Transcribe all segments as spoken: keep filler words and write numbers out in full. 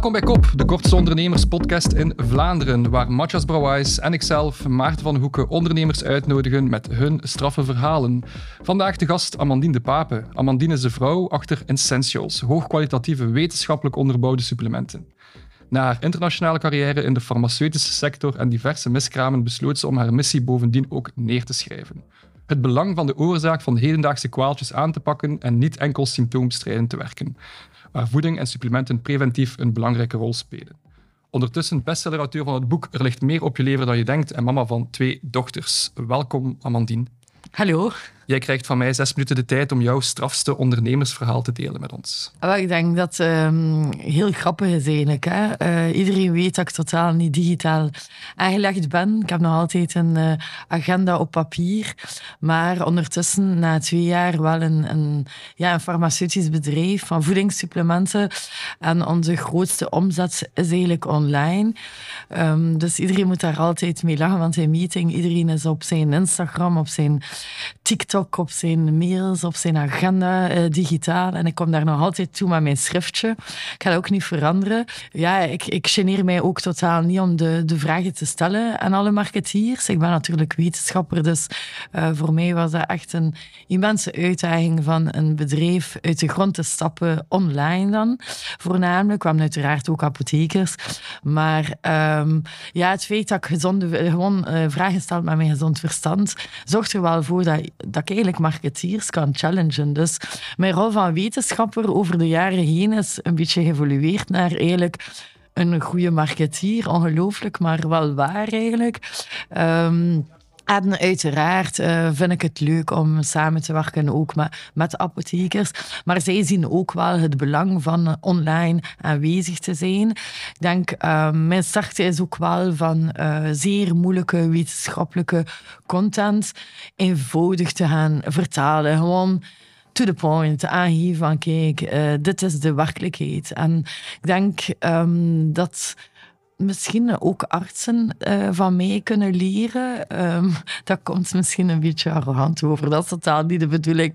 Welkom bij Kop, de kortste ondernemerspodcast in Vlaanderen, waar Matthias Brouwijs en ikzelf, Maarten van Hoeken, ondernemers uitnodigen met hun straffe verhalen. Vandaag de gast Amandine de Pape. Amandine is de vrouw achter Essentials, hoogkwalitatieve wetenschappelijk onderbouwde supplementen. Na haar internationale carrière in de farmaceutische sector en diverse miskramen besloot ze om haar missie bovendien ook neer te schrijven. Het belang van de oorzaak van hedendaagse kwaaltjes aan te pakken en niet enkel symptoombestrijdend te werken, waar voeding en supplementen preventief een belangrijke rol spelen. Ondertussen bestsellerauteur van het boek Er ligt meer op je lever dan je denkt en mama van twee dochters. Welkom, Amandine. Hallo. Jij krijgt van mij zes minuten de tijd om jouw strafste ondernemersverhaal te delen met ons. Ik denk dat het um, heel grappig is eigenlijk. Hè? Uh, iedereen weet dat ik totaal niet digitaal aangelegd ben. Ik heb nog altijd een uh, agenda op papier. Maar ondertussen, na twee jaar, wel een, een, ja, een farmaceutisch bedrijf van voedingssupplementen. En onze grootste omzet is eigenlijk online. Um, dus iedereen moet daar altijd mee lachen, want in meeting, iedereen is op zijn Instagram, op zijn TikTok, op zijn mails, op zijn agenda, eh, digitaal. En ik kom daar nog altijd toe met mijn schriftje. Ik ga dat ook niet veranderen. Ja, ik, ik geneer mij ook totaal niet om de, de vragen te stellen aan alle marketeers. Ik ben natuurlijk wetenschapper, dus uh, voor mij was dat echt een immense uitdaging van een bedrijf uit de grond te stappen, online dan. Voornamelijk, we hebben uiteraard ook apothekers. Maar um, ja, het feit dat ik gezonde, gewoon uh, vragen stel met mijn gezond verstand, zorgt er wel voor dat, dat ik eigenlijk marketeers kan challengen. Dus mijn rol van wetenschapper over de jaren heen is een beetje geëvolueerd naar eigenlijk een goede marketeer. Ongelooflijk, maar wel waar eigenlijk. Um, En uiteraard uh, vind ik het leuk om samen te werken ook met, met apothekers. Maar zij zien ook wel het belang van online aanwezig te zijn. Ik denk, uh, mijn start is ook wel van uh, zeer moeilijke wetenschappelijke content eenvoudig te gaan vertalen. Gewoon to the point, aangeven van kijk, uh, dit is de werkelijkheid. En ik denk um, dat misschien ook artsen uh, van mij kunnen leren. Um, dat komt misschien een beetje arrogant over. Dat is totaal niet de bedoeling.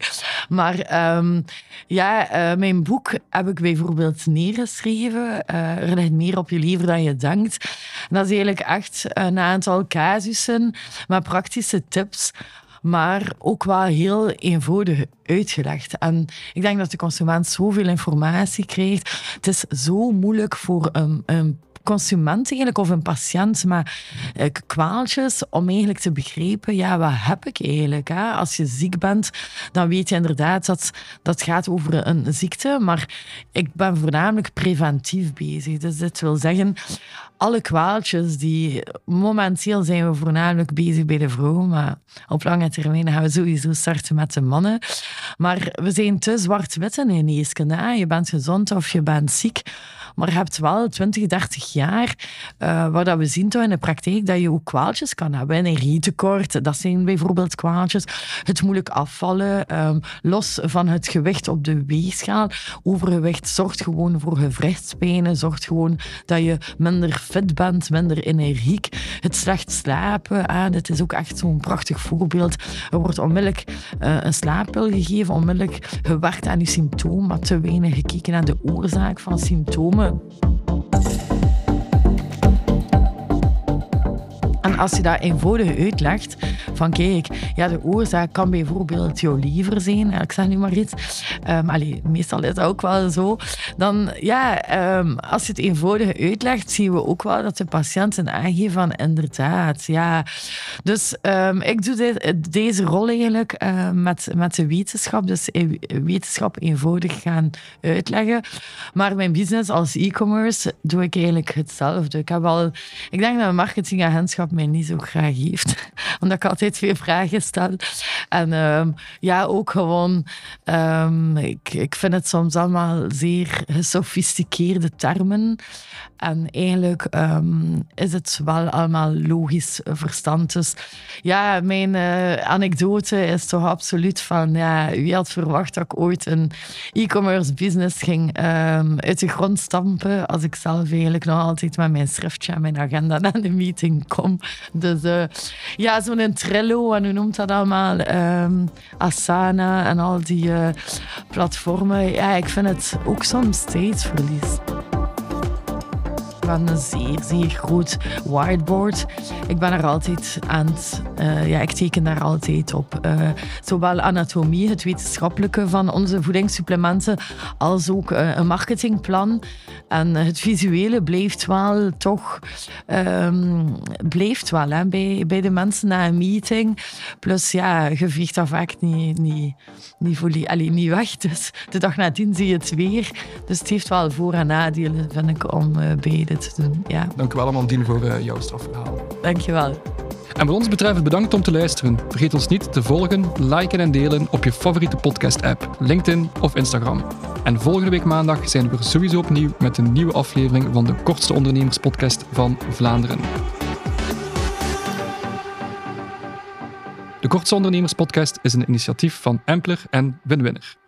Maar um, ja, uh, mijn boek heb ik bijvoorbeeld neergeschreven. Uh, er ligt meer op je lever dan je denkt. En dat is eigenlijk echt een aantal casussen met praktische tips, maar ook wel heel eenvoudig uitgelegd. En ik denk dat de consument zoveel informatie krijgt. Het is zo moeilijk voor een, een consument eigenlijk, of een patiënt met uh, kwaaltjes, om eigenlijk te begrijpen, ja, wat heb ik eigenlijk? Hè? Als je ziek bent, dan weet je inderdaad dat dat gaat over een ziekte, maar ik ben voornamelijk preventief bezig. Dus dit wil zeggen, alle kwaaltjes die momenteel zijn we voornamelijk bezig bij de vrouw, maar op lange termijn gaan we sowieso starten met de mannen. Maar we zijn te zwart-wit in een geneeskunde. Je bent gezond of je bent ziek. Maar je hebt wel twintig, dertig jaar uh, waar dat we zien toch in de praktijk dat je ook kwaaltjes kan hebben. Energietekort, dat zijn bijvoorbeeld kwaaltjes. Het moeilijk afvallen, um, los van het gewicht op de weegschaal. Overgewicht zorgt gewoon voor gewrichtspijnen, zorgt gewoon dat je minder fit bent, minder energiek. Het slecht slapen, ah, dit is ook echt zo'n prachtig voorbeeld. Er wordt onmiddellijk uh, een slaappil gegeven, onmiddellijk gewerkt aan je symptoom, maar te weinig gekeken naar de oorzaak van symptomen. En als je dat eenvoudig uitlegt, van kijk, ja, de oorzaak kan bijvoorbeeld jouw lever zijn, ik zeg nu maar iets, um, allee, meestal is dat ook wel zo, dan ja, um, als je het eenvoudig uitlegt, zien we ook wel dat de patiënten aangeven van inderdaad, ja. Dus um, ik doe dit, deze rol eigenlijk uh, met, met de wetenschap, dus wetenschap eenvoudig gaan uitleggen. Maar mijn business als e-commerce doe ik eigenlijk hetzelfde. Ik heb al, ik denk dat een marketingagentschap mij niet zo graag heeft, omdat ik altijd veel vragen stel. En um, ja, ook gewoon, um, ik, ik vind het soms allemaal zeer gesofisticeerde termen. En eigenlijk um, is het wel allemaal logisch verstand. Dus ja, mijn uh, anekdote is toch absoluut van, ja, wie had verwacht dat ik ooit een e-commerce business ging um, uit de grond stampen, als ik zelf eigenlijk nog altijd met mijn schriftje en mijn agenda naar de meeting kom. Dus uh, ja, zo'n Trello en hoe noemt dat allemaal? Um, Asana en al die uh, platformen. Ja, ik vind het ook soms tijdsverlies. We hebben een zeer, zeer groot whiteboard. Ik ben er altijd aan het... Uh, ja, ik teken daar altijd op. Uh, zowel anatomie, het wetenschappelijke van onze voedingssupplementen, als ook uh, een marketingplan. En het visuele blijft wel toch... Um, blijft wel hè, bij, bij de mensen na een meeting. Plus, ja, je vliegt dat vaak niet, niet, niet, volledig, allez, niet weg. Dus de dag nadien zie je het weer. Dus het heeft wel voor- en nadelen, vind ik, om uh, beide te doen. Ja. Dank u wel, Amandine, voor uh, jouw strafverhaal. Dank je wel. En wat ons betreft bedankt om te luisteren. Vergeet ons niet te volgen, liken en delen op je favoriete podcast-app, LinkedIn of Instagram. En volgende week maandag zijn we er sowieso opnieuw met een nieuwe aflevering van de kortste ondernemerspodcast van Vlaanderen. De Kortste Ondernemerspodcast is een initiatief van Ampler en Winwinner.